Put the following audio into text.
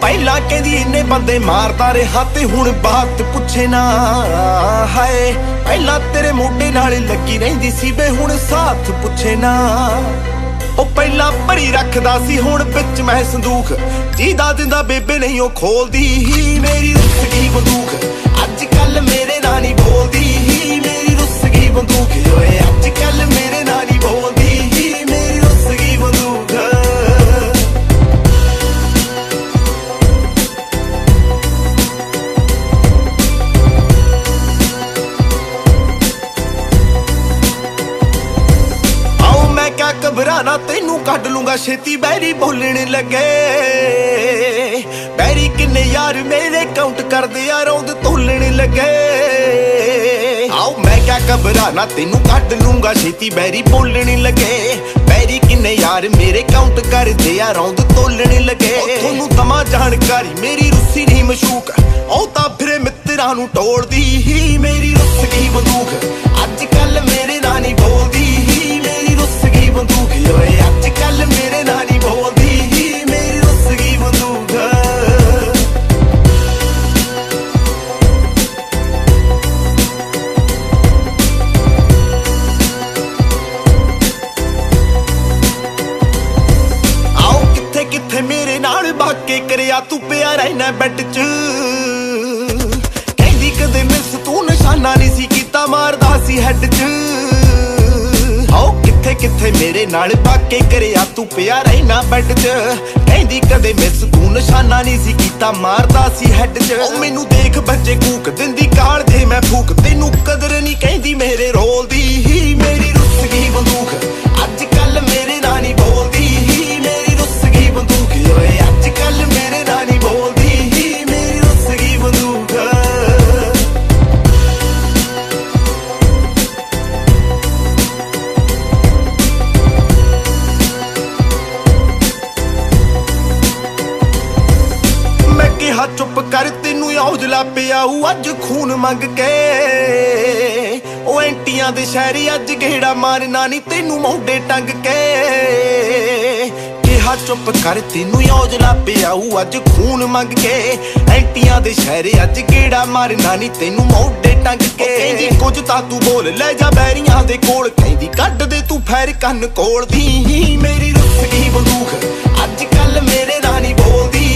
ਪਹਿਲਾਂ ਕਹਿੰਦੀ ਇੰਨੇ ਬੰਦੇ ਮਾਰਦਾ ਰਿਹਾ ਤੇ ਹੁਣ ਬਾਤ ਪੁੱਛੇ ਨਾ ਹਾਏ। ਪਹਿਲਾਂ ਤੇਰੇ ਮੋਢੇ ਨਾਲ ਲੱਗੀ ਰਹਿੰਦੀ ਸੀ ਵੇ ਹੁਣ ਸਾਥ ਪੁੱਛੇ ਨਾ। ਉਹ ਪਹਿਲਾਂ ਭਰੀ ਰੱਖਦਾ ਸੀ ਹੁਣ ਵਿੱਚ ਮੈਂ ਸੰਦੂਕ, ਜੀਦਾ ਦਿੰਦਾ ਬੇਬੇ ਨਹੀਂ ਉਹ ਖੋਲਦੀ। ਮੇਰੀ ਰੁੱਸ ਗਈ ਬੰਦੂਕ ਅੱਜ ਕੱਲ ਮੇਰੇ ਨਾਲ ਨਹੀਂ ਬੋਲਦੀ। ਮੇਰੀ ਰੁੱਸ ਗਈ ਬੰਦੂਕ ਓਏ ਅੱਜ ਕੱਲ ਮੇਰੇ ਨਾਲ ਨਹੀਂ ਬੋਲਦੀ। ਮੇਰੀ ਰੁੱਸ ਗਈ ਬੰਦੂਕ। ਘਬਰਾਣਾ ਤੈਨੂੰ ਕੱਢ ਲੂੰਗਾ ਛੇਤੀ ਬੈਰੀ ਬੋਲਣ ਲੱਗੇ। ਬੈਰੀ ਕਿੰਨੇ ਯਾਰ ਮੇਰੇ ਕਾਊਂਟ ਕਰਦੇ ਆ ਰੌਂਦ ਤੋਲਣ ਲੱਗੇ। ਆਓ ਮੈਂ ਕਿਆ ਘਬਰਾਣਾ ਤੈਨੂੰ ਕੱਢ ਲੂੰਗਾ ਛੇਤੀ ਬੈਰੀ ਬੋਲਣ ਲੱਗੇ। ਬੈਰੀ ਕਿੰਨੇ ਯਾਰ ਮੇਰੇ ਕਾਊਂਟ ਕਰਦੇ ਆ ਰੌਂਦ ਤੋਲਣ ਲੱਗੇ। ਤੁਹਾਨੂੰ ਦਮਾ ਜਾਣਕਾਰੀ ਮੇਰੀ ਰੁੱਸੀ ਨਹੀਂ ਮਸ਼ੂਕ, ਉਹ ਤਾਂ ਫਿਰੇ ਮਿੱਤਰਾਂ ਨੂੰ ਟੋਲਦੀ। ਮੇਰੀ ਰੁੱਸ ਗਈ ਬੰਦੂਕ ਅੱਜ ਕੱਲ ਮੇਰੇ ਨਾਲ ਨਹੀਂ ਬੋਲਦੀ। ਮੇਰੀ ਰੁੱਸ ਗਈ ਬੰਦੂਕ ਓਏ ਅੱਜ ਕੱਲ ਮੇਰੇ ਨਾਲ ਨਹੀਂ ਬੋਲਦੀ। ਮੇਰੀ ਰੁੱਸ ਗਈ ਬੰਦੂਕ। ਆਓ ਕਿੱਥੇ ਕਿੱਥੇ ਮੇਰੇ ਨਾਲ ਬਾਕੇ ਕਰਿਆ ਤੂੰ ਪਿਆ ਰਹਿਣਾ ਬੈੱਡ 'ਚ। ਕਹਿੰਦੀ ਕਦੇ ਮਿਸ ਤੂੰ ਨਿਸ਼ਾਨਾ ਨਹੀਂ ਸੀ ਕੀਤਾ ਮਾਰਦਾ ਸੀ ਹੈੱਡ 'ਚ। ਆਓ ਕਿੱਥੇ ਕਿੱਥੇ ਮੇਰੇ ਨਾਲ ਬਾਕੇ ਕਰਿਆ ਤੂੰ ਪਿਆ ਰਹਿਣਾ ਬੈੱਡ 'ਚ। ਕਹਿੰਦੀ ਕਦੇ ਮਿਸ ਤੂੰ ਨਿਸ਼ਾਨਾ ਨਹੀਂ ਸੀ ਕੀਤਾ ਮਾਰਦਾ ਸੀ ਹੈੱਡ 'ਚ। ਉਹ ਮੈਨੂੰ ਦੇਖ ਬੱਚੇ ਕੂਕ ਦਿੰਦੀ ਕਾਲ ਜੇ ਮੈਂ ਫੂਕ, ਤੈਨੂੰ ਕਦਰ ਨਹੀਂ ਕਹਿੰਦੀ ਮੇਰੇ ਰੋਲ ਦੀ। ਮੇਰੀ ਰੁੱਸ ਗਈ ਬੰਦੂਕ ਅੱਜ ਕੱਲ ਮੇਰੇ ਨਾਲ ਨਹੀਂ ਬੋਲਦੀ। ਮੇਰੀ ਰੁੱਸ ਗਈ ਬੰਦੂਕ ਓਏ ਅੱਜ ਕੱਲ ਮੇਰੇ ਨਾਲ ਨਹੀਂ ਬੋਲਦੀ। ਮੇਰੀ ਰੁੱਸ ਗਈ ਬੰਦੂਕ। ਕਿਹਾ ਚੁੱਪ ਕਰ ਤੈਨੂੰ ਔਜਲਾ ਪਿਆਊ ਅੱਜ ਖੂਨ ਮੰਗ ਕੇ। ਉਹ ਐਂਟੀਆਂ ਦੇ ਸ਼ਹਿਰੀ ਅੱਜ ਗੇੜਾ ਮਾਰਨਾ ਨਹੀਂ ਤੈਨੂੰ ਮੋਢੇ ਟੰਗ ਕੇ। ਕਿਹਾ ਚੁੱਪ ਕਰ ਤੈਨੂੰ ਔਜਲਾ ਪਿਆਊ ਅੱਜ ਖੂਨ ਮੰਗ ਕੇ। ਐਂਟੀਆਂ ਦੇ ਸ਼ਹਿਰੀ ਅੱਜ ਗੇੜਾ ਮਾਰਨਾ ਨਹੀਂ ਤੈਨੂੰ ਮੋਢੇ ਟੰਗ ਕੇ। ਕਹਿੰਦੀ ਕੁਝ ਤਾਂ ਤੂੰ ਬੋਲ ਲੈ ਜਾ ਬੈਰੀਆਂ ਦੇ ਕੋਲ, ਕਹਿੰਦੀ ਕੱਢ ਦੇ ਤੂੰ ਫੈਰ ਕੰਨ ਕੋਲ ਦੀ। ਮੇਰੀ ਰੁੱਸ ਗਈ ਬੰਦੂਕ ਅੱਜ ਕੱਲ ਮੇਰੇ ਨਾਲ ਨਹੀਂ ਬੋਲਦੀ।